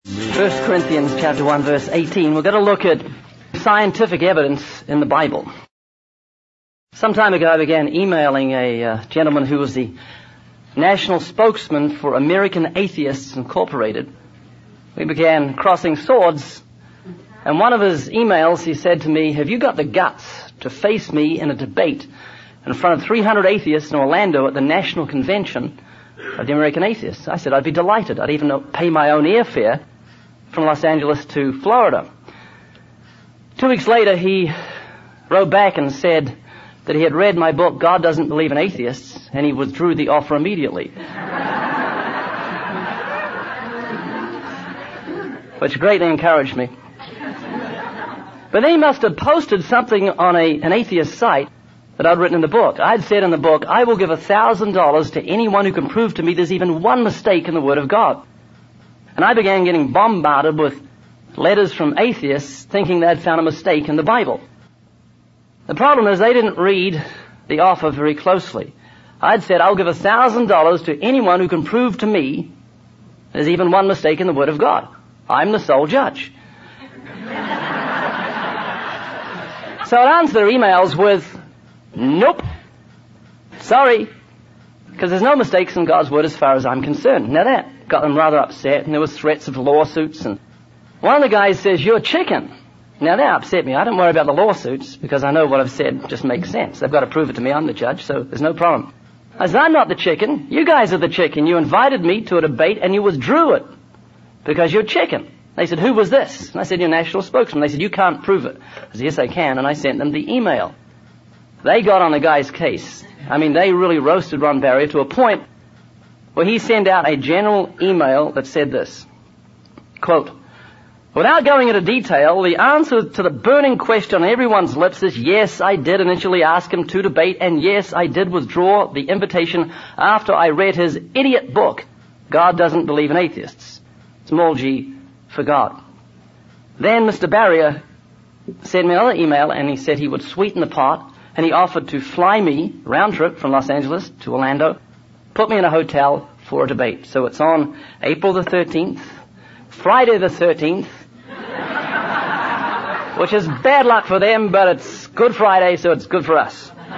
1 Corinthians chapter 1 verse 18, we're going to look at scientific evidence in the Bible. Some time ago I began emailing a gentleman who was the national spokesman for American Atheists Incorporated. We began crossing swords, and one of his emails he said to me, "Have you got the guts to face me in a debate in front of 300 atheists in Orlando at the national convention of the American Atheists?" I said I'd be delighted. I'd even pay my own airfare from Los Angeles to Florida. 2 weeks later, he wrote back and said that he had read my book, God Doesn't Believe in Atheists, and he withdrew the offer immediately. Which greatly encouraged me. But then he must have posted something on an atheist site that I'd written in the book. I'd said in the book, I will give $1,000 to anyone who can prove to me there's even one mistake in the Word of God. And I began getting bombarded with letters from atheists thinking they'd found a mistake in the Bible. The problem is they didn't read the offer very closely. I'd said, I'll give $1,000 to anyone who can prove to me there's even one mistake in the Word of God. I'm the sole judge. So I'd answer their emails with, nope, sorry, because there's no mistakes in God's Word as far as I'm concerned. Now that got them rather upset, and there was threats of lawsuits, and one of the guys says, you're a chicken. Now that upset me. I don't worry about the lawsuits, because I know what I've said just makes sense. They've got to prove it to me. I'm the judge, so there's no problem. I said, I'm not the chicken. You guys are the chicken. You invited me to a debate, and you withdrew it, because you're chicken. They said, who was this? And I said, your national spokesman. They said, you can't prove it. I said, yes, I can, and I sent them the email. They got on the guy's case. I mean, they really roasted Ron Barrier to a point where he sent out a general email that said this, quote, without going into detail, the answer to the burning question on everyone's lips is, yes, I did initially ask him to debate, and yes, I did withdraw the invitation after I read his idiot book, God Doesn't Believe in Atheists. Small g for God. Then Mr. Barrier sent me another email, and he said he would sweeten the pot, and he offered to fly me round trip from Los Angeles to Orlando, put me in a hotel for a debate. So it's on April the 13th, Friday the 13th, which is bad luck for them, but it's Good Friday, so it's good for us.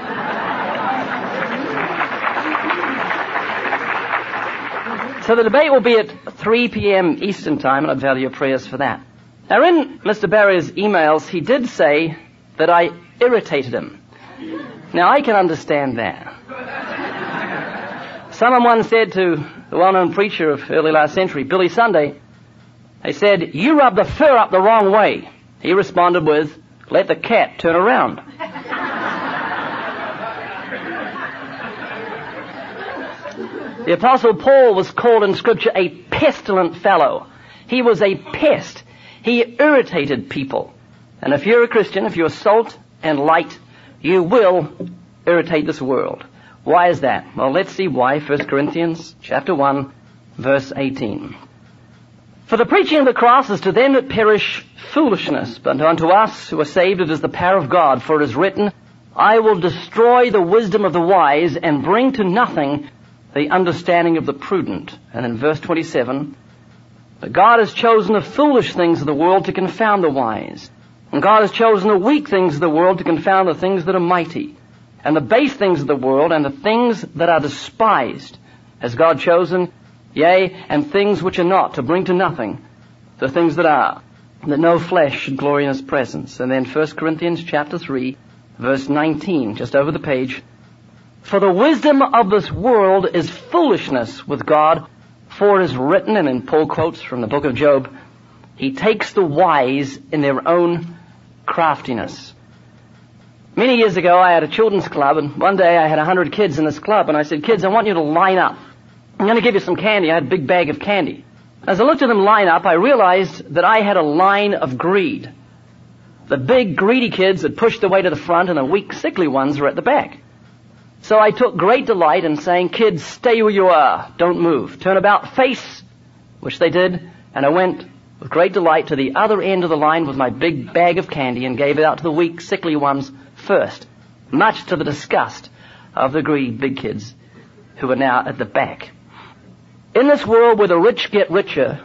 So the debate will be at 3 p.m. Eastern Time, and I'd value your prayers for that. Now in Mr. Barrier's emails, he did say that I irritated him. Now I can understand that. Someone once said to the well-known preacher of early last century, Billy Sunday, they said, you rub the fur up the wrong way. He responded with, let the cat turn around. The Apostle Paul was called in Scripture a pestilent fellow. He was a pest. He irritated people. And if you're a Christian, if you're salt and light, you will irritate this world. Why is that? Well, let's see why. 1 Corinthians chapter 1, verse 18. For the preaching of the cross is to them that perish foolishness, but unto us who are saved it is the power of God. For it is written, I will destroy the wisdom of the wise and bring to nothing the understanding of the prudent. And in verse 27, but God has chosen the foolish things of the world to confound the wise. And God has chosen the weak things of the world to confound the things that are mighty. And the base things of the world and the things that are despised has God chosen, yea, and things which are not, to bring to nothing the things that are, that no flesh should glory in his presence. And then 1 Corinthians chapter 3, verse 19, just over the page. For the wisdom of this world is foolishness with God, for it is written, and in Paul quotes from the book of Job, he takes the wise in their own craftiness. Many years ago, I had a children's club, and one day I had 100 kids in this club, and I said, kids, I want you to line up. I'm going to give you some candy. I had a big bag of candy. As I looked at them line up, I realized that I had a line of greed. The big, greedy kids had pushed their way to the front, and the weak, sickly ones were at the back. So I took great delight in saying, kids, stay where you are. Don't move. Turn about, face, which they did, and I went with great delight to the other end of the line with my big bag of candy and gave it out to the weak, sickly ones first, much to the disgust of the greedy big kids who are now at the back. In this world where the rich get richer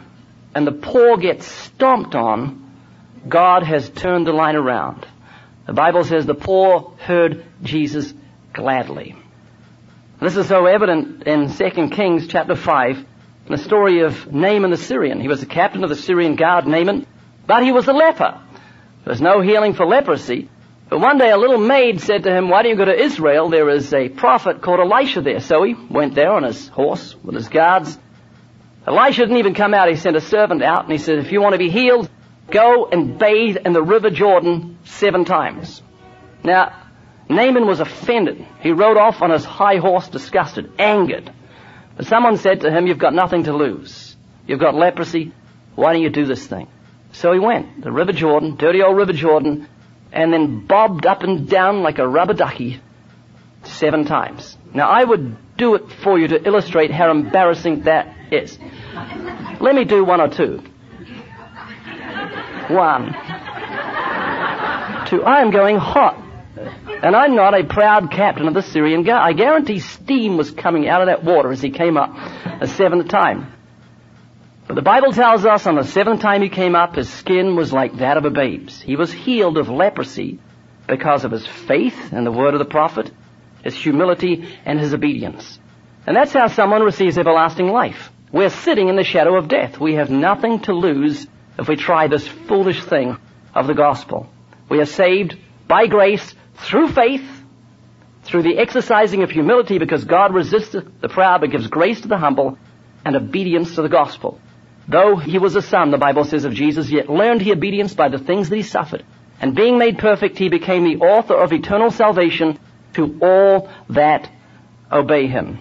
and the poor get stomped on, God has turned the line around. The Bible says the poor heard Jesus gladly. This is so evident in 2 Kings chapter 5, in the story of Naaman the Syrian. He was the captain of the Syrian guard, Naaman, but he was a leper. There was no healing for leprosy. But one day a little maid said to him, "Why don't you go to Israel? There is a prophet called Elisha there." So he went there on his horse with his guards. Elisha didn't even come out. He sent a servant out and he said, "If you want to be healed, go and bathe in the river Jordan 7 times. Now, Naaman was offended. He rode off on his high horse, disgusted, angered. But someone said to him, "You've got nothing to lose. You've got leprosy. Why don't you do this thing?" So he went, the River Jordan, dirty old River Jordan, and then bobbed up and down like a rubber ducky 7 times. Now, I would do it for you to illustrate how embarrassing that is. Let me do 1 or 2. 1, 2. I am going hot. And I'm not a proud captain of the Syrian guard. I guarantee steam was coming out of that water as he came up a 7th time. But the Bible tells us on the 7th time he came up, his skin was like that of a babe's. He was healed of leprosy because of his faith in the word of the prophet, his humility, and his obedience. And that's how someone receives everlasting life. We're sitting in the shadow of death. We have nothing to lose if we try this foolish thing of the gospel. We are saved by grace through faith, through the exercising of humility, because God resists the proud but gives grace to the humble, and obedience to the gospel. Though he was a son, the Bible says of Jesus, yet learned he obedience by the things that he suffered. And being made perfect, he became the author of eternal salvation to all that obey him.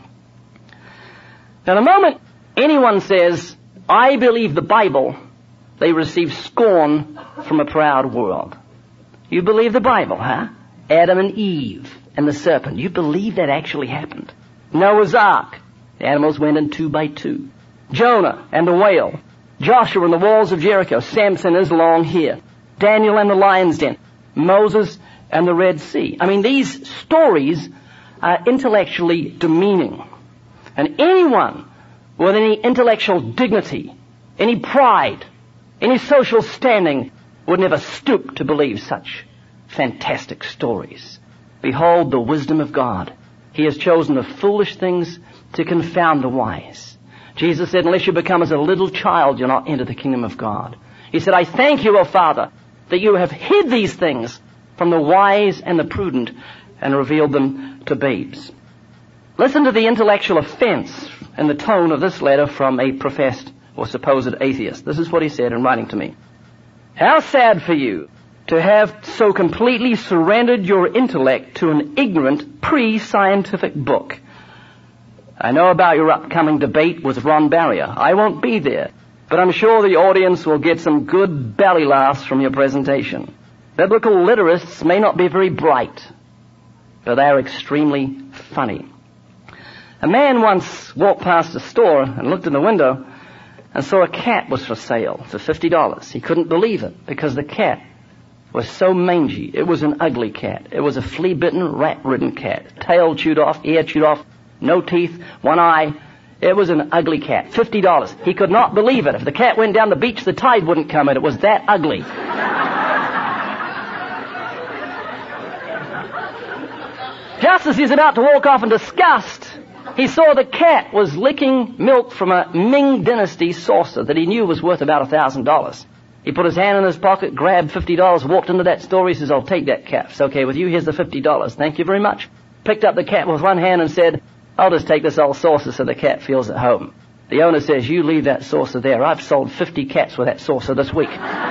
Now, the moment anyone says, "I believe the Bible," they receive scorn from a proud world. You believe the Bible, huh? Adam and Eve and the serpent. You believe that actually happened? Noah's Ark. The animals went in 2 by 2. Jonah and the whale. Joshua and the walls of Jericho. Samson and his long hair. Daniel and the lion's den. Moses and the Red Sea. I mean, these stories are intellectually demeaning. And anyone with any intellectual dignity, any pride, any social standing would never stoop to believe such fantastic stories. Behold the wisdom of God. He has chosen the foolish things to confound the wise. Jesus said, unless you become as a little child, you'll not enter the kingdom of God. He said, I thank you, O Father, that you have hid these things from the wise and the prudent and revealed them to babes. Listen to the intellectual offense in the tone of this letter from a professed or supposed atheist. This is what he said in writing to me. How sad for you to have so completely surrendered your intellect to an ignorant, pre-scientific book. I know about your upcoming debate with Ron Barrier. I won't be there, but I'm sure the audience will get some good belly laughs from your presentation. Biblical literasts may not be very bright, but they are extremely funny. A man once walked past a store and looked in the window and saw a cat was for sale for $50. He couldn't believe it because the cat was so mangy. It was an ugly cat. It was a flea-bitten, rat-ridden cat. Tail chewed off, ear chewed off, no teeth, one eye. It was an ugly cat. $50. He could not believe it. If the cat went down the beach, the tide wouldn't come in. It was that ugly. Just as he's about to walk off in disgust, he saw the cat was licking milk from a Ming Dynasty saucer that he knew was worth about $1,000. He put his hand in his pocket, grabbed $50, walked into that store. He says, I'll take that cat. It's okay with you. Here's the $50. Thank you very much. Picked up the cat with one hand and said, I'll just take this old saucer so the cat feels at home. The owner says, you leave that saucer there. I've sold 50 cats with that saucer this week.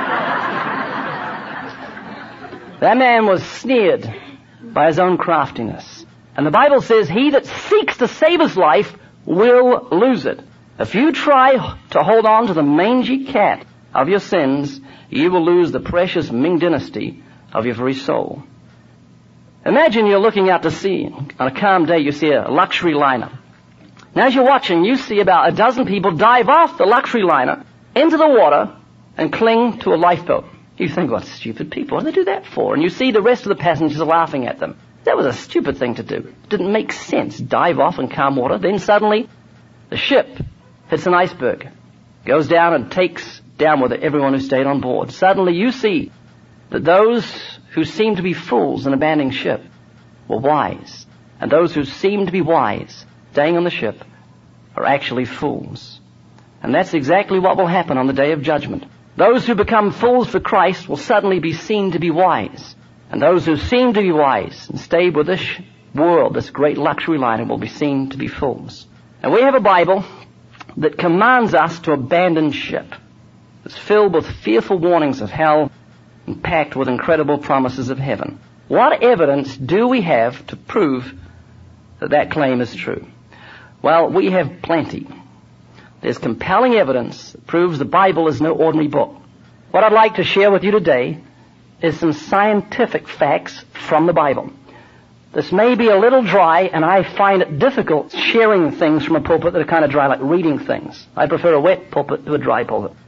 That man was sneered by his own craftiness. And the Bible says, he that seeks to save his life will lose it. If you try to hold on to the mangy cat of your sins, you will lose the precious Ming Dynasty of your very soul. Imagine you're looking out to sea. On a calm day, you see a luxury liner. Now, as you're watching, you see about a dozen people dive off the luxury liner into the water and cling to a lifeboat. You think, what stupid people. What do they do that for? And you see the rest of the passengers laughing at them. That was a stupid thing to do. It didn't make sense. Dive off in calm water. Then suddenly, the ship hits an iceberg. goes down and takes down with it everyone who stayed on board. Suddenly you see that those who seemed to be fools in abandoning ship were wise, and those who seemed to be wise, staying on the ship, are actually fools. And that's exactly what will happen on the day of judgment. Those who become fools for Christ will suddenly be seen to be wise, and those who seem to be wise and stay with this world, this great luxury liner, will be seen to be fools. And we have a Bible that commands us to abandon ship. It's filled with fearful warnings of hell and packed with incredible promises of heaven. What evidence do we have to prove that that claim is true? Well, we have plenty. There's compelling evidence that proves the Bible is no ordinary book. What I'd like to share with you today is some scientific facts from the Bible. This may be a little dry, and I find it difficult sharing things from a pulpit that are kind of dry, like reading things. I prefer a wet pulpit to a dry pulpit.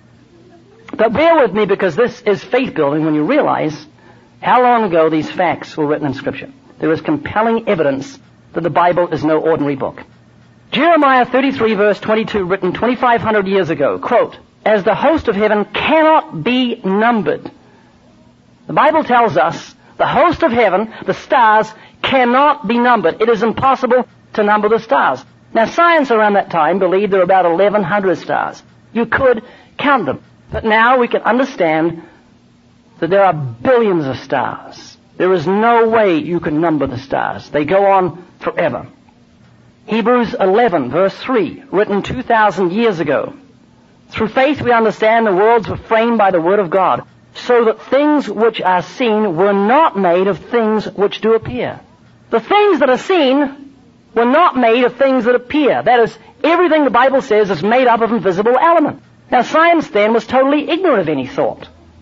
But bear with me, because this is faith-building when you realize how long ago these facts were written in Scripture. There is compelling evidence that the Bible is no ordinary book. Jeremiah 33 verse 22, written 2,500 years ago, quote, "As the host of heaven cannot be numbered." The Bible tells us the host of heaven, the stars, cannot be numbered. It is impossible to number the stars. Now, science around that time believed there were about 1,100 stars. You could count them. But now we can understand that there are billions of stars. There is no way you can number the stars. They go on forever. Hebrews 11, verse 3, written 2,000 years ago. "Through faith we understand the worlds were framed by the word of God, so that things which are seen were not made of things which do appear." The things that are seen were not made of things that appear. That is, everything the Bible says is made up of invisible elements. Now, science then was totally ignorant of any thought.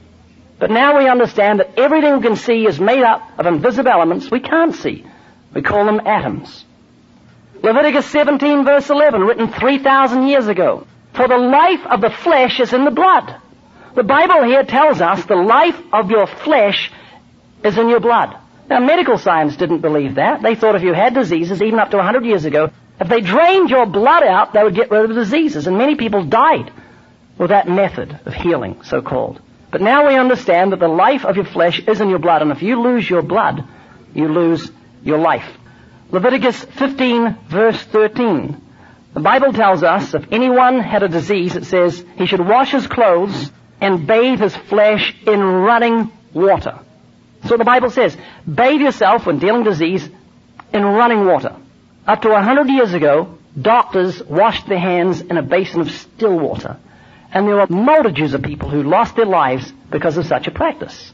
But now we understand that everything we can see is made up of invisible elements we can't see. We call them atoms. Leviticus 17, verse 11, written 3,000 years ago. "For the life of the flesh is in the blood." The Bible here tells us the life of your flesh is in your blood. Now, medical science didn't believe that. They thought if you had diseases, even up to 100 years ago, if they drained your blood out, they would get rid of the diseases. And many people died with that method of healing, so-called. But now we understand that the life of your flesh is in your blood, and if you lose your blood, you lose your life. Leviticus 15, verse 13. The Bible tells us if anyone had a disease, it says he should wash his clothes and bathe his flesh in running water. So the Bible says, bathe yourself when dealing disease in running water. Up to 100 years ago, doctors washed their hands in a basin of still water. And there were multitudes of people who lost their lives because of such a practice.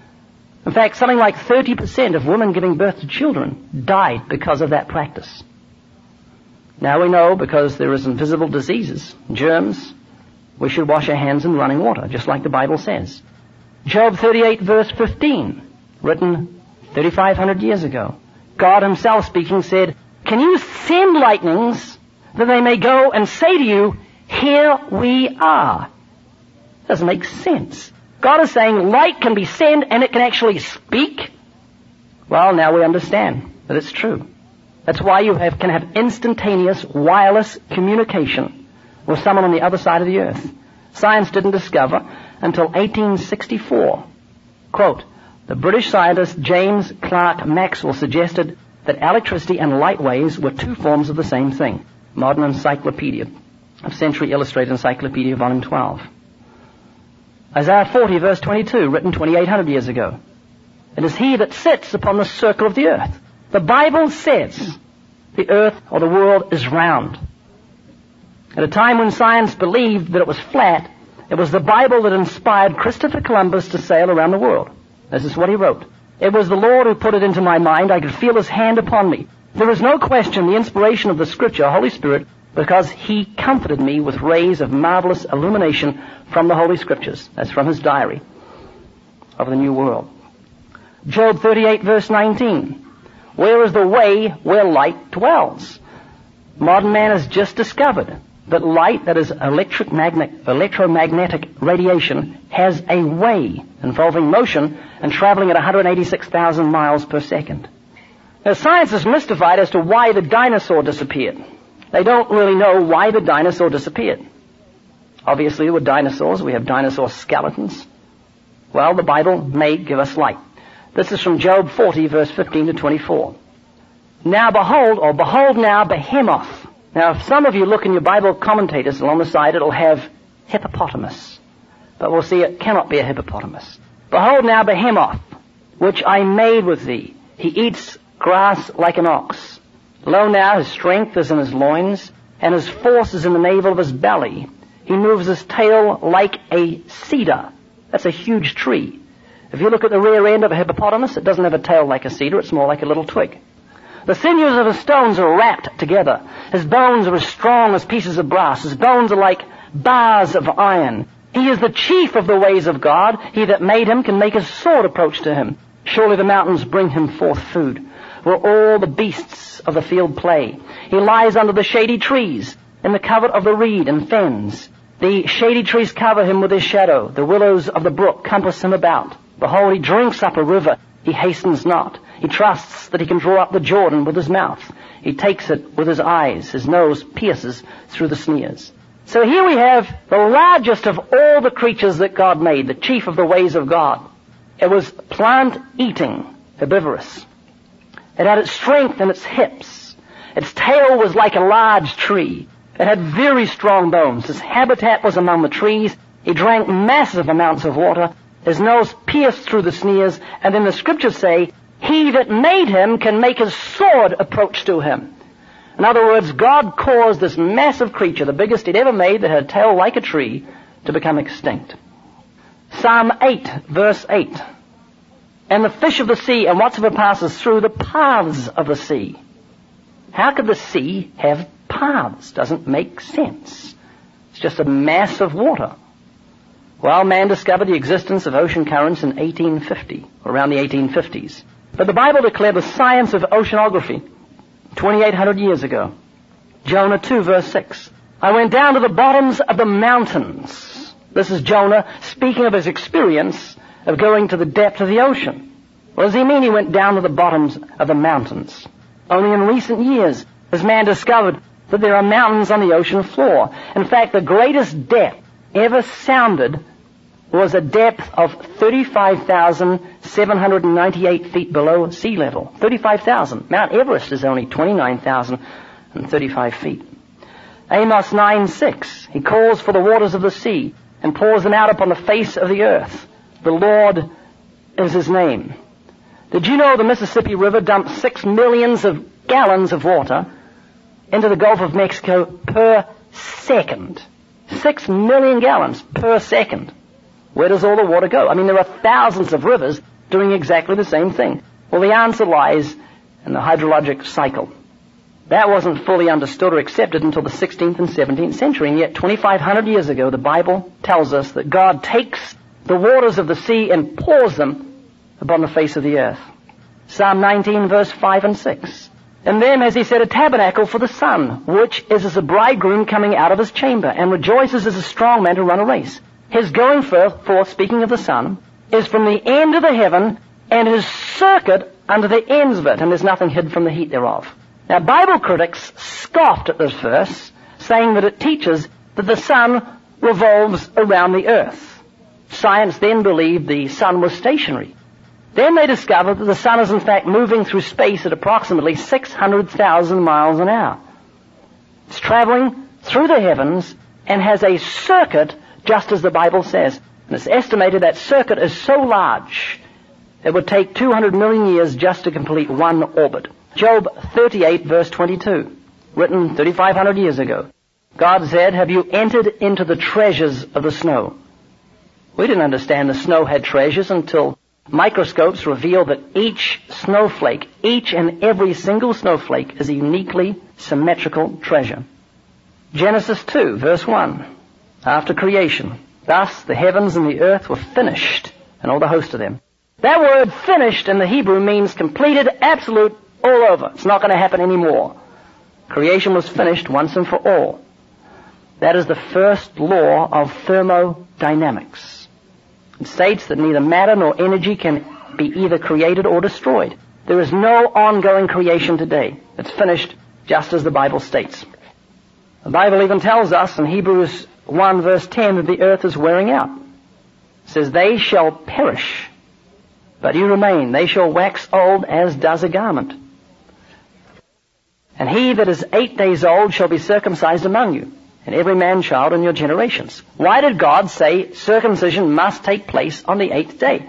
In fact, something like 30% of women giving birth to children died because of that practice. Now we know, because there is invisible diseases, germs, we should wash our hands in running water, just like the Bible says. Job 38, verse 15, written 3,500 years ago. God himself speaking said, "Can you send lightnings that they may go and say to you, 'Here we are'?" Doesn't make sense. God is saying light can be sent and it can actually speak. Well, now we understand that it's true. That's why you can have instantaneous wireless communication with someone on the other side of the earth. Science didn't discover until 1864. Quote, "The British scientist James Clerk Maxwell suggested that electricity and light waves were two forms of the same thing." Modern Encyclopedia of Century Illustrated Encyclopedia, Volume 12. Isaiah 40, verse 22, written 2,800 years ago. "It is he that sits upon the circle of the earth." The Bible says the earth or the world is round. At a time when science believed that it was flat, it was the Bible that inspired Christopher Columbus to sail around the world. This is what he wrote. "It was the Lord who put it into my mind. I could feel his hand upon me. There is no question the inspiration of the Scripture, Holy Spirit, because he comforted me with rays of marvelous illumination from the Holy Scriptures." That's from his diary of the New World. Job 38, verse 19. "Where is the way where light dwells?" Modern man has just discovered that light, that is electromagnetic radiation, has a way involving motion and traveling at 186,000 miles per second. Now, science is mystified as to why the dinosaur disappeared. They don't really know why the dinosaur disappeared. Obviously, there were dinosaurs. We have dinosaur skeletons. Well, the Bible may give us light. This is from Job 40, verse 15 to 24. Now behold now Behemoth. Now, if some of you look in your Bible commentators along the side, it'll have hippopotamus. But we'll see it cannot be a hippopotamus. Behold now Behemoth, which I made with thee. He eats grass like an ox. Lo now, his strength is in his loins, and his force is in the navel of his belly. He moves his tail like a cedar. That's a huge tree. If you look at the rear end of a hippopotamus, it doesn't have a tail like a cedar, it's more like a little twig. The sinews of his stones are wrapped together. His bones are as strong as pieces of brass. His bones are like bars of iron. He is the chief of the ways of God. He that made him can make his sword approach to him. Surely the mountains bring him forth food, where all the beasts of the field play. He lies under the shady trees, in the covert of the reed and fens. The shady trees cover him with his shadow. The willows of the brook compass him about. Behold, he drinks up a river. He hastens not. He trusts that he can draw up the Jordan with his mouth. He takes it with his eyes. His nose pierces through the snares. So here we have the largest of all the creatures that God made, the chief of the ways of God. It was plant-eating, herbivorous. It had its strength in its hips. Its tail was like a large tree. It had very strong bones. His habitat was among the trees. He drank massive amounts of water. His nose pierced through the snares. And then the scriptures say, he that made him can make his sword approach to him. In other words, God caused this massive creature, the biggest he'd ever made, that had a tail like a tree, to become extinct. Psalm 8, verse 8. And the fish of the sea and whatsoever passes through the paths of the sea. How could the sea have paths? Doesn't make sense. It's just a mass of water. Well, man discovered the existence of ocean currents in 1850, around the 1850s. But the Bible declared the science of oceanography 2,800 years ago. Jonah 2, verse 6. I went down to the bottoms of the mountains. This is Jonah speaking of his experience of going to the depth of the ocean. What does he mean he went down to the bottoms of the mountains? Only in recent years has man discovered that there are mountains on the ocean floor. In fact, the greatest depth ever sounded was a depth of 35,798 feet below sea level. 35,000. Mount Everest is only 29,035 feet. Amos 9:6. He calls for the waters of the sea and pours them out upon the face of the earth. The Lord is his name. Did you know the Mississippi River dumps 6 million gallons of water into the Gulf of Mexico per second? 6 million gallons per second. Where does all the water go? I mean, there are thousands of rivers doing exactly the same thing. Well, the answer lies in the hydrologic cycle. That wasn't fully understood or accepted until the 16th and 17th century, and yet 2,500 years ago, the Bible tells us that God takes the waters of the sea and pours them upon the face of the earth. Psalm 19, verse 5 and 6. In them has he set a tabernacle for the sun, which is as a bridegroom coming out of his chamber, and rejoices as a strong man to run a race. His going forth, speaking of the sun, is from the end of the heaven, and his circuit under the ends of it, and there's nothing hid from the heat thereof. Now, Bible critics scoffed at this verse, saying that it teaches that the sun revolves around the earth. Science then believed the sun was stationary. Then they discovered that the sun is in fact moving through space at approximately 600,000 miles an hour. It's traveling through the heavens and has a circuit just as the Bible says. And it's estimated that circuit is so large it would take 200 million years just to complete one orbit. Job 38, verse 22, written 3,500 years ago. God said, have you entered into the treasures of the snow? We didn't understand the snow had treasures until microscopes revealed that each snowflake, each and every single snowflake, is a uniquely symmetrical treasure. Genesis 2, verse 1. After creation, thus the heavens and the earth were finished, and all the host of them. That word finished in the Hebrew means completed, absolute, all over. It's not going to happen anymore. Creation was finished once and for all. That is the first law of thermodynamics. It states that neither matter nor energy can be either created or destroyed. There is no ongoing creation today. It's finished just as the Bible states. The Bible even tells us in Hebrews 1 verse 10 that the earth is wearing out. It says, they shall perish, but you remain. They shall wax old as does a garment. And he that is 8 days old shall be circumcised among you, and every man-child in your generations. Why did God say circumcision must take place on the 8th day?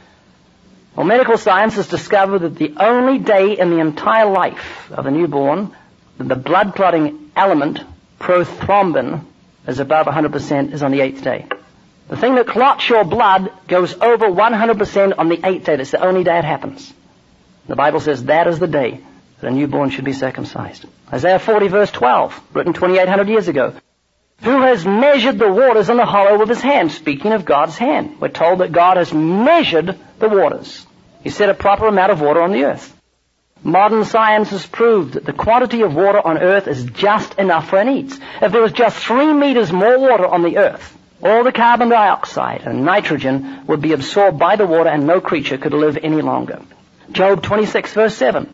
Well, medical science has discovered that the only day in the entire life of the newborn that the blood clotting element, prothrombin, is above 100% is on the 8th day. The thing that clots your blood goes over 100% on the 8th day. That's the only day it happens. The Bible says that is the day that a newborn should be circumcised. Isaiah 40 verse 12, written 2,800 years ago. Who has measured the waters in the hollow of his hand? Speaking of God's hand. We're told that God has measured the waters. He set a proper amount of water on the earth. Modern science has proved that the quantity of water on earth is just enough for our needs. If there was just 3 meters more water on the earth, all the carbon dioxide and nitrogen would be absorbed by the water and no creature could live any longer. Job 26 verse 7.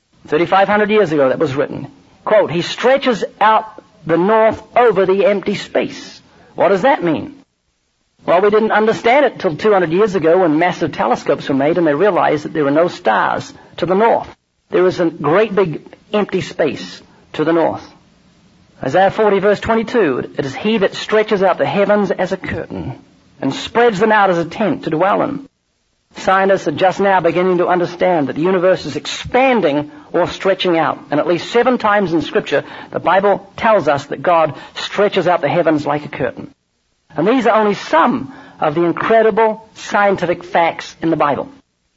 3,500 years ago that was written. Quote, he stretches out the north over the empty space. What does that mean? Well, we didn't understand it till 200 years ago when massive telescopes were made and they realized that there were no stars to the north. There is a great big empty space to the north. Isaiah 40 verse 22, it is he that stretches out the heavens as a curtain and spreads them out as a tent to dwell in. Scientists are just now beginning to understand that the universe is expanding or stretching out. And at least 7 times in Scripture, the Bible tells us that God stretches out the heavens like a curtain. And these are only some of the incredible scientific facts in the Bible.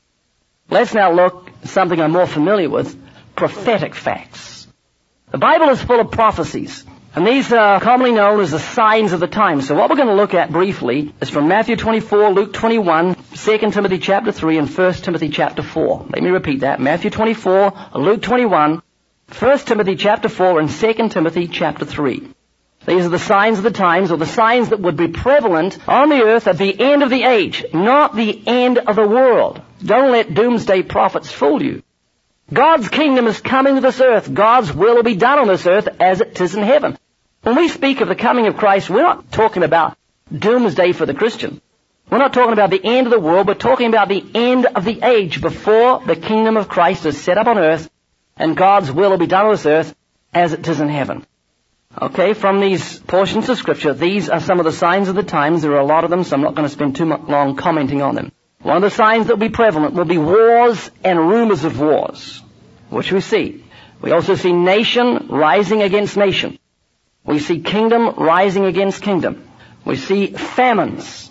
Let's now look at something I'm more familiar with, prophetic facts. The Bible is full of prophecies. And these are commonly known as the signs of the times. So what we're going to look at briefly is from Matthew 24, Luke 21, 2 Timothy chapter 3, and 1 Timothy chapter 4. Let me repeat that. Matthew 24, Luke 21, 1 Timothy chapter 4, and 2 Timothy chapter 3. These are the signs of the times, or the signs that would be prevalent on the earth at the end of the age, not the end of the world. Don't let doomsday prophets fool you. God's kingdom is coming to this earth. God's will will be done on this earth as it is in heaven. When we speak of the coming of Christ, we're not talking about doomsday for the Christian. We're not talking about the end of the world. We're talking about the end of the age before the kingdom of Christ is set up on earth and God's will be done on this earth as it is in heaven. Okay, from these portions of Scripture, these are some of the signs of the times. There are a lot of them, so I'm not going to spend too long commenting on them. One of the signs that will be prevalent will be wars and rumors of wars, which we see. We also see nation rising against nation. We see kingdom rising against kingdom. We see famines,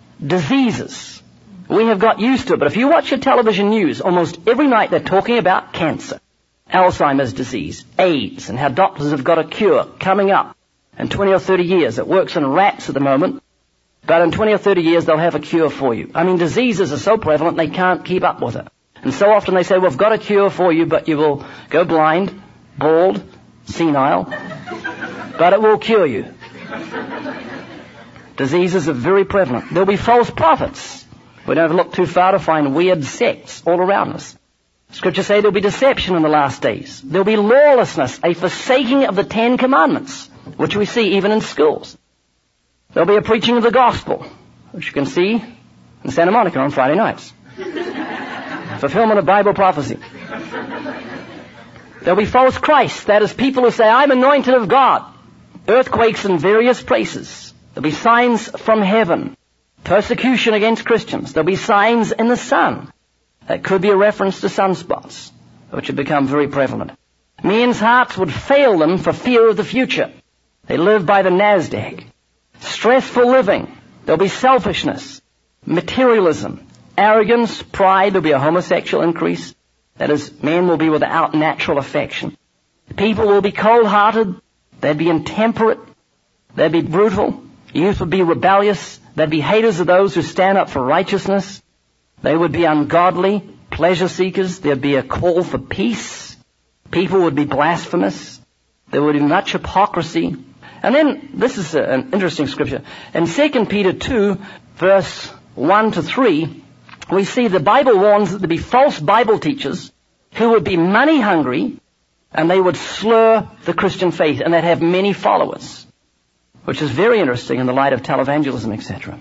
diseases. We have got used to it, but if you watch your television news, almost every night they're talking about cancer, Alzheimer's disease, AIDS, and how doctors have got a cure coming up in 20 or 30 years. It works in rats at the moment, but in 20 or 30 years they'll have a cure for you. I mean, diseases are so prevalent they can't keep up with it. And so often they say, we've got a cure for you, but you will go blind, bald, senile, but it will cure you. Diseases are very prevalent. There'll be false prophets. We don't have to look too far to find weird sects all around us. Scripture say there'll be deception in the last days. There'll be lawlessness, a forsaking of the 10 Commandments, which we see even in schools. There'll be a preaching of the gospel, which you can see in Santa Monica on Friday nights. Fulfillment of Bible prophecy. There'll be false Christs, that is, people who say, I'm anointed of God. Earthquakes in various places. There'll be signs from heaven. Persecution against Christians. There'll be signs in the sun. That could be a reference to sunspots, which have become very prevalent. Men's hearts would fail them for fear of the future. They live by the NASDAQ. Stressful living. There'll be selfishness, materialism, arrogance, pride. There'll be a homosexual increase. That is, men will be without natural affection. People will be cold-hearted. They'd be intemperate. They'd be brutal. Youth would be rebellious. They'd be haters of those who stand up for righteousness. They would be ungodly, pleasure seekers. There'd be a call for peace. People would be blasphemous. There would be much hypocrisy. And then, this is an interesting scripture. In 2 Peter 2, verse 1 to 3, we see the Bible warns that there'd be false Bible teachers who would be money hungry and they would slur the Christian faith and they'd have many followers. which is very interesting in the light of televangelism, etc.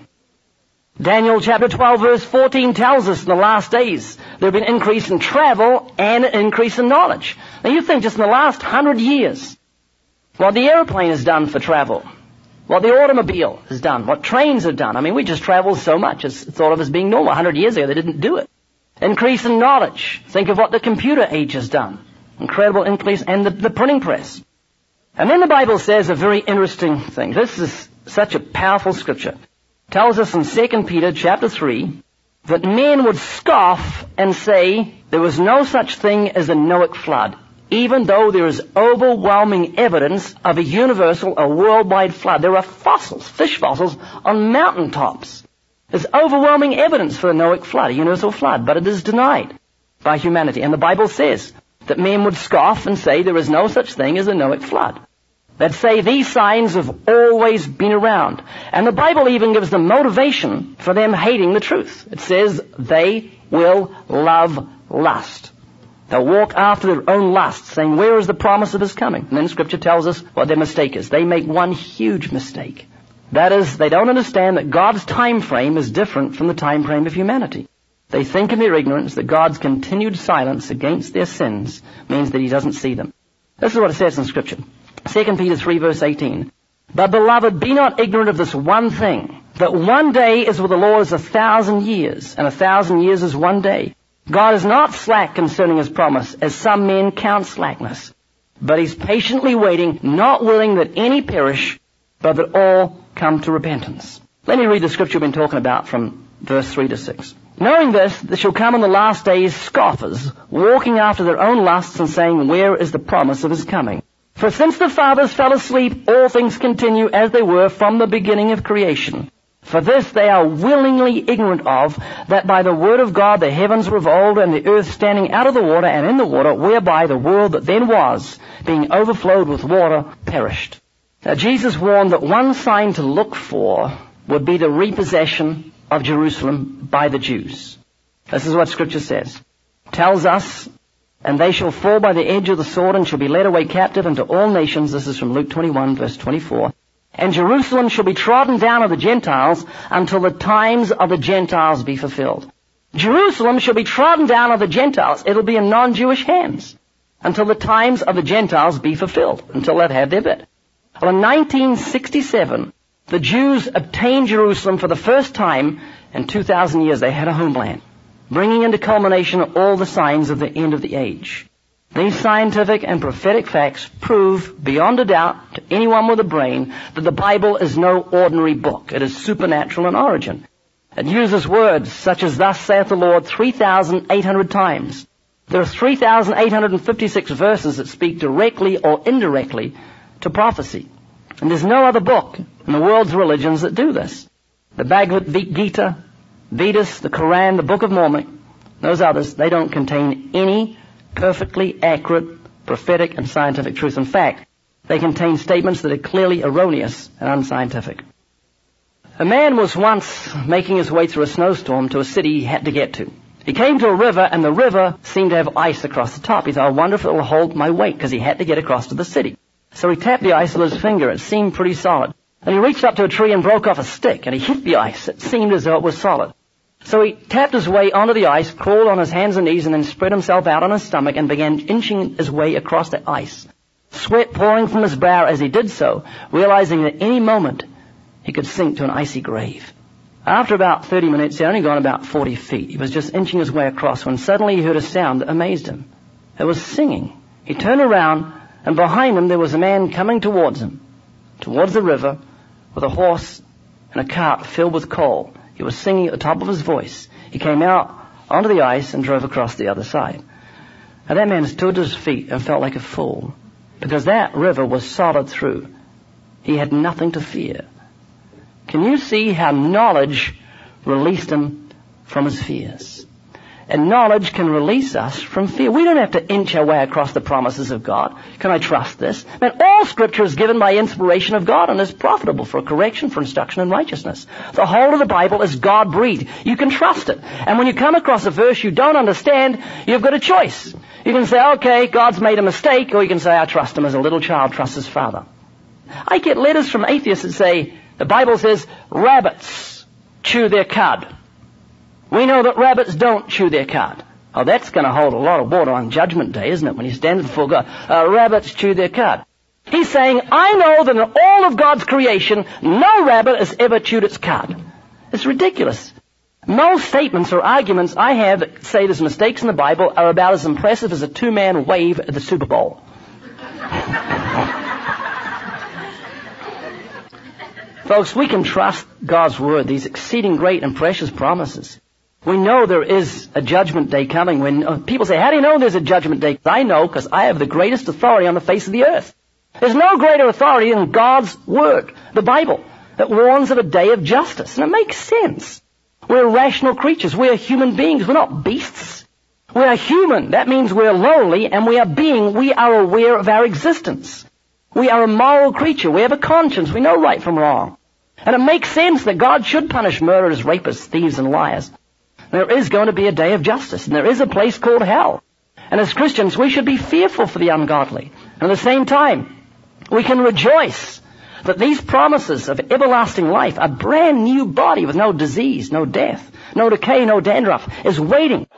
Daniel chapter 12 verse 14 tells us in the last days there will be an increase in travel and an increase in knowledge. Now you think just in the last 100 years, what the airplane has done for travel, what the automobile has done, what trains have done. I mean, we just travel so much. It's thought of as being normal. 100 years ago, they didn't do it. Increase in knowledge. Think of what the computer age has done. Incredible increase, and the printing press. And then the Bible says a very interesting thing. This is such a powerful scripture. It tells us in 2 Peter chapter 3 that men would scoff and say there was no such thing as a Noahic flood, even though there is overwhelming evidence of a universal, a worldwide flood. There are fossils, fish fossils, on mountaintops. There's overwhelming evidence for a Noahic flood, a universal flood, but it is denied by humanity. And the Bible says that men would scoff and say there is no such thing as a Noahic flood. That say these signs have always been around. And the Bible even gives them motivation for them hating the truth. It says they will love lust. They'll walk after their own lusts, saying, where is the promise of his coming? And then Scripture tells us what their mistake is. They make one huge mistake. That is, they don't understand that God's time frame is different from the time frame of humanity. They think in their ignorance that God's continued silence against their sins means that he doesn't see them. This is what it says in Scripture. 2 Peter 3 verse 18. But beloved, be not ignorant of this one thing, that one day is with the Lord as 1,000 years, and 1,000 years is one day. God is not slack concerning his promise, as some men count slackness, but he's patiently waiting, not willing that any perish, but that all come to repentance. Let me read the scripture we've been talking about from verse 3 to 6. Knowing this, there shall come in the last days scoffers, walking after their own lusts and saying, where is the promise of his coming? For since the fathers fell asleep, all things continue as they were from the beginning of creation. For this they are willingly ignorant of, that by the word of God the heavens revolved, and the earth standing out of the water and in the water, whereby the world that then was, being overflowed with water, perished. Now Jesus warned that one sign to look for would be the repossession of Jerusalem by the Jews. This is what Scripture says. It tells us, and they shall fall by the edge of the sword and shall be led away captive into all nations. This is from Luke 21 verse 24. And Jerusalem shall be trodden down of the Gentiles until the times of the Gentiles be fulfilled. Jerusalem shall be trodden down of the Gentiles. It'll be in non-Jewish hands until the times of the Gentiles be fulfilled, until they've had their bit. Well, in 1967, the Jews obtained Jerusalem for the first time in 2,000 years. They had a homeland, bringing into culmination all the signs of the end of the age. These scientific and prophetic facts prove beyond a doubt to anyone with a brain that the Bible is no ordinary book. It is supernatural in origin. It uses words such as thus saith the Lord 3,800 times. There are 3,856 verses that speak directly or indirectly to prophecy. And there's no other book in the world's religions that do this. The Bhagavad Gita, Vedas, the Quran, the Book of Mormon, those others, they don't contain any perfectly accurate prophetic and scientific truth. In fact, they contain statements that are clearly erroneous and unscientific. A man was once making his way through a snowstorm to a city he had to get to. He came to a river, and the river seemed to have ice across the top. He thought, I wonder if it will hold my weight, because he had to get across to the city. So he tapped the ice with his finger. It seemed pretty solid. And he reached up to a tree and broke off a stick, and he hit the ice. It seemed as though it was solid. So he tapped his way onto the ice, crawled on his hands and knees, and then spread himself out on his stomach and began inching his way across the ice. Sweat pouring from his brow as he did so, realizing that any moment he could sink to an icy grave. After about 30 minutes, he had only gone about 40 feet. He was just inching his way across when suddenly he heard a sound that amazed him. It was singing. He turned around, and behind him there was a man coming towards him, towards the river, with a horse and a cart filled with coal. He was singing at the top of his voice. He came out onto the ice and drove across the other side. Now that man stood to his feet and felt like a fool, because that river was solid through. He had nothing to fear. Can you see how knowledge released him from his fears? And knowledge can release us from fear. We don't have to inch our way across the promises of God. Can I trust this? Man, all Scripture is given by inspiration of God and is profitable for correction, for instruction in righteousness. The whole of the Bible is God-breathed. You can trust it. And when you come across a verse you don't understand, you've got a choice. You can say, okay, God's made a mistake, or you can say, I trust him as a little child trusts his father. I get letters from atheists that say, the Bible says, rabbits chew their cud. We know that rabbits don't chew their cud. Oh, that's going to hold a lot of water on Judgment Day, isn't it, when he stands before God? Rabbits chew their cud. He's saying, I know that in all of God's creation, no rabbit has ever chewed its cud. It's ridiculous. Most statements or arguments I have that say there's mistakes in the Bible are about as impressive as a two-man wave at the Super Bowl. Folks, we can trust God's Word, these exceeding great and precious promises. We know there is a judgment day coming. When people say, how do you know there's a judgment day? I know because I have the greatest authority on the face of the earth. There's no greater authority than God's Word, the Bible, that warns of a day of justice. And it makes sense. We're rational creatures. We're human beings. We're not beasts. We are human. That means we're lowly, and we are aware of our existence. We are a moral creature. We have a conscience. We know right from wrong. And it makes sense that God should punish murderers, rapists, thieves, and liars. There is going to be a day of justice, and there is a place called hell. And as Christians, we should be fearful for the ungodly. And at the same time, we can rejoice that these promises of everlasting life, a brand new body with no disease, no death, no decay, no dandruff, is waiting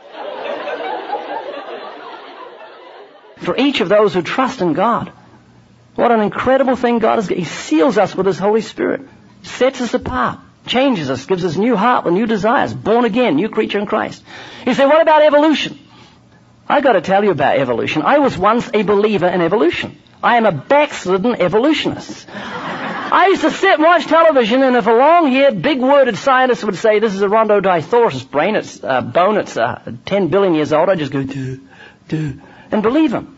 for each of those who trust in God. What an incredible thing God has. He seals us with His Holy Spirit, sets us apart, changes us, gives us new heart with new desires, born again, new creature in Christ. You say, what about evolution? I've got to tell you about evolution. I was once a believer in evolution. I am a backslidden evolutionist. I used to sit and watch television, and if a long-haired, big-worded scientist would say, this is a Rhodotithosaurus brain, it's a bone, it's 10 billion years old, I'd just go, and believe him.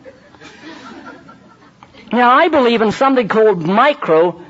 Now, I believe in something called microevolution,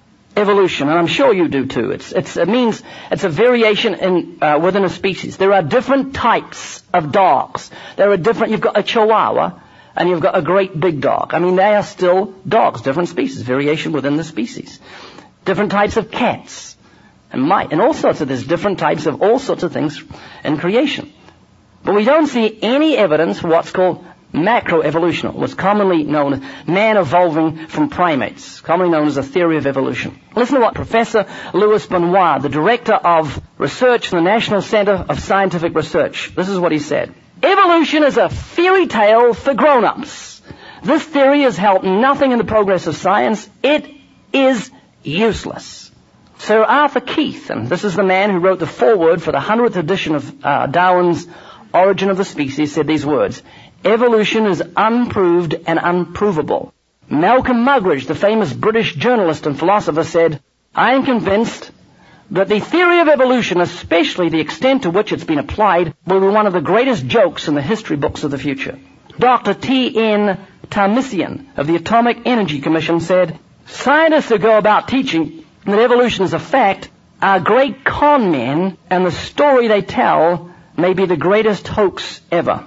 and I'm sure you do too. It means it's a variation within a species. There are different types of dogs. You've got a Chihuahua, and you've got a great big dog. I mean, they are still dogs, different species, variation within the species. Different types of cats and mice, and there's different types of all sorts of things in creation. But we don't see any evidence for what's called macroevolution, what's commonly known as man evolving from primates, commonly known as a theory of evolution. Listen to what Professor Louis Benoit, the director of research in the National Center of Scientific Research, this is what he said. Evolution is a fairy tale for grown-ups. This theory has helped nothing in the progress of science. It is useless. Sir Arthur Keith, and this is the man who wrote the foreword for the 100th edition of Darwin's Origin of the Species, said these words, evolution is unproved and unprovable. Malcolm Muggeridge, the famous British journalist and philosopher, said, I am convinced that the theory of evolution, especially the extent to which it's been applied, will be one of the greatest jokes in the history books of the future. Dr. T.N. Tarmisian of the Atomic Energy Commission said, scientists who go about teaching that evolution is a fact are great con men, and the story they tell may be the greatest hoax ever.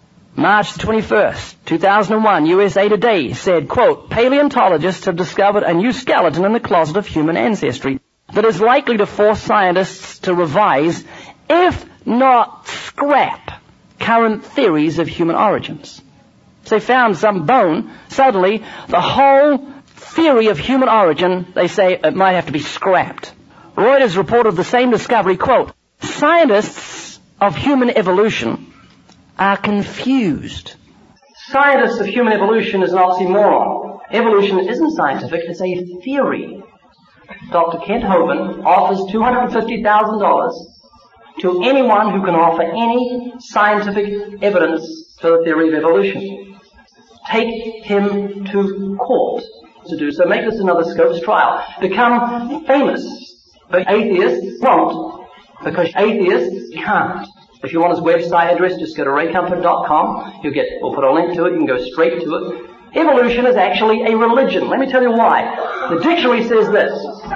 March the 21st, 2001, USA Today said, quote, paleontologists have discovered a new skeleton in the closet of human ancestry that is likely to force scientists to revise, if not scrap, current theories of human origins. So they found some bone. Suddenly, the whole theory of human origin, they say, it might have to be scrapped. Reuters reported the same discovery, quote, scientists of human evolution are confused. Scientists of human evolution is an oxymoron. Evolution isn't scientific, it's a theory. Dr. Kent Hovind offers $250,000 to anyone who can offer any scientific evidence for the theory of evolution. Take him to court to do so. Make this another Scopes trial. Become famous. But atheists won't, because atheists can't. If you want his website address, just go to raycomfort.com. We'll put a link to it. You can go straight to it. Evolution is actually a religion. Let me tell you why. The dictionary says this.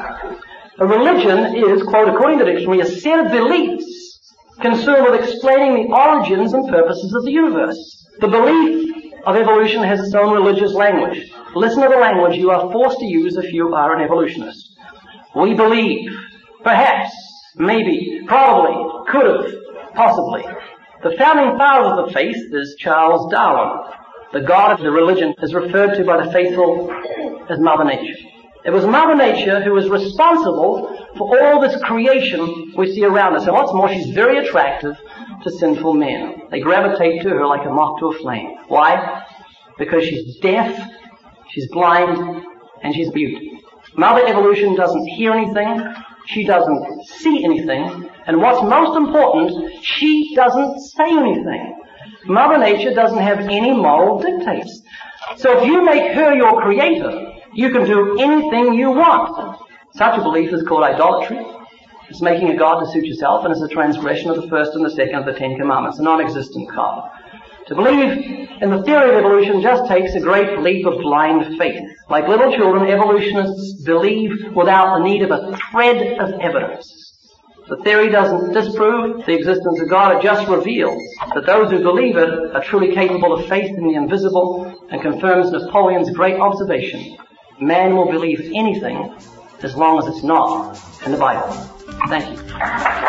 A religion is, quote, according to the dictionary, a set of beliefs concerned with explaining the origins and purposes of the universe. The belief of evolution has its own religious language. Listen to the language you are forced to use if you are an evolutionist. We believe, perhaps, maybe, probably, could have, possibly. The founding father of the faith is Charles Darwin. The God of the religion is referred to by the faithful as Mother Nature. It was Mother Nature who was responsible for all this creation we see around us. And what's more, she's very attractive to sinful men. They gravitate to her like a moth to a flame. Why? Because she's deaf, she's blind, and she's mute. Mother Evolution doesn't hear anything, she doesn't see anything, and what's most important, she doesn't say anything. Mother Nature doesn't have any moral dictates. So if you make her your creator, you can do anything you want. Such a belief is called idolatry. It's making a God to suit yourself, and it's a transgression of the first and the second of the Ten Commandments, a non-existent God. To believe in the theory of evolution just takes a great leap of blind faith. Like little children, evolutionists believe without the need of a thread of evidence. The theory doesn't disprove the existence of God, it just reveals that those who believe it are truly capable of faith in the invisible, and confirms Napoleon's great observation: man will believe anything as long as it's not in the Bible. Thank you.